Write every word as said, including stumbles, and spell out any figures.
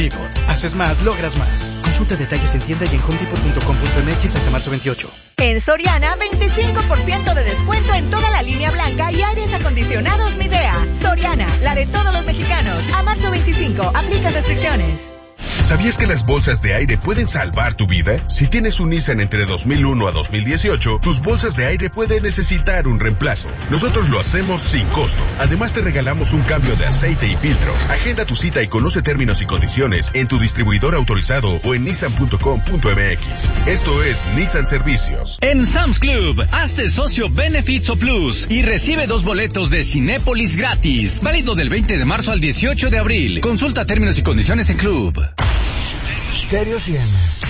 Haces más, logras más. Consulta detalles en tienda y en home depot punto com punto m x hasta marzo veintiocho. En Soriana, veinticinco por ciento de descuento en toda la línea blanca y aires acondicionados Midea. Soriana, la de todos los mexicanos. A marzo veinticinco, aplica restricciones. ¿Sabías que las bolsas de aire pueden salvar tu vida? Si tienes un Nissan entre dos mil uno a dos mil dieciocho, tus bolsas de aire pueden necesitar un reemplazo. Nosotros lo hacemos sin costo. Además, te regalamos un cambio de aceite y filtros. Agenda tu cita y conoce términos y condiciones en tu distribuidor autorizado o en nissan punto com punto m x. Esto es Nissan Servicios. En Sam's Club, hazte socio Benefits o Plus y recibe dos boletos de Cinépolis gratis. Válido del veinte de marzo al dieciocho de abril. Consulta términos y condiciones en Club. Stereo cien.